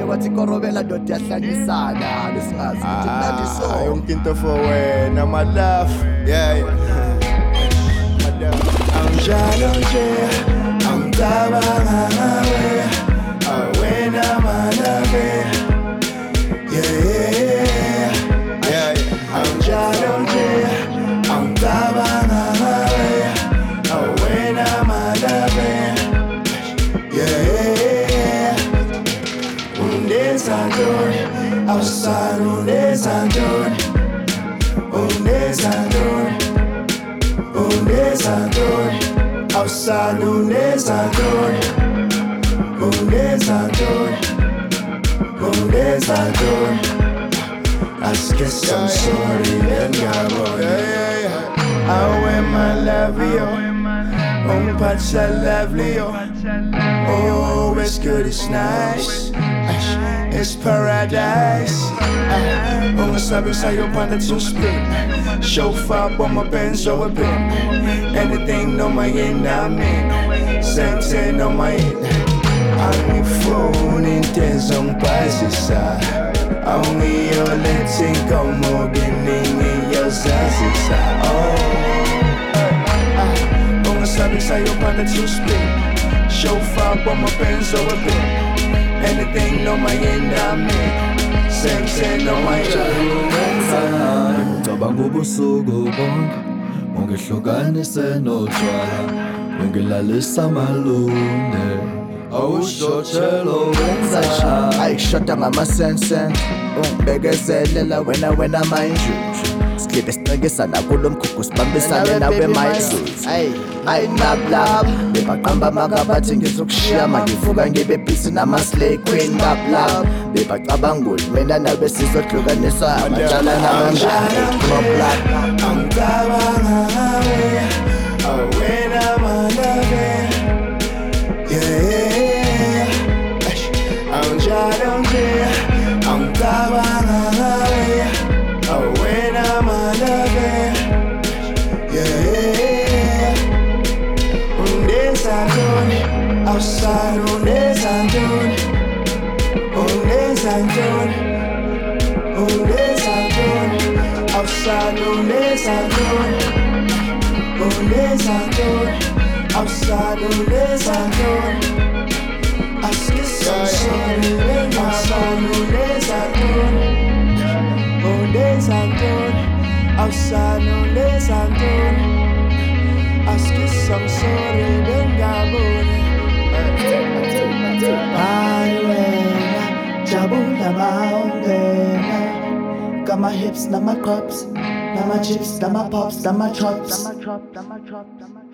kwathi korobela ndoda yahlanyisana lesingazi ukuthi mnandi so yonke into for wena my love yeah anjalo nje angicabanga ngawe awena malave yeah anjalo nje angicabanga ngawe awena malave yeah undezandoni awusala undezandoni awusala undezandoni I guess I'm sorry then awe malavio ungiphatha lovely oh it's good it's nice it's paradise ungasabi sayophanda to spin chauffeur bomba Benz or a bin anything no my in same no my in angifuni into ezongibhazisa awungiyolethe inkomo beningi yozazisa ungasabi sayophanda to spin chauffeur bomba Benz or a bin anything no my in same no my in ngicabanga ubusuku bonke ungihlukanise notshwala ungilalisa malunde awushotshelo wenza ayishoda ngama-sense ungibekezelela wena mayinjuju siklibe sincekisana kulo mkhukhu sibambisane nawe mayisuthi ayinablab bebaqamba makabathi ngizokushiya mangivuka ngibe busy nama-slay queen bablab bebacabanga ukuthi mina nawe sizodlukaniswa amatshala namanjani angicabanga ngawe awena malave yeah anjalo nje angicabanga ngawe awena malave yeah undezandoni awusala undezandoni awusala undezandoni awusala undezandoni askisonsoni awusala undezandoni awusala undezandoni askisonsoni bengaboni Bye wena jabula maungena kama hips na ma cups na ma chips na ma pops na ma chops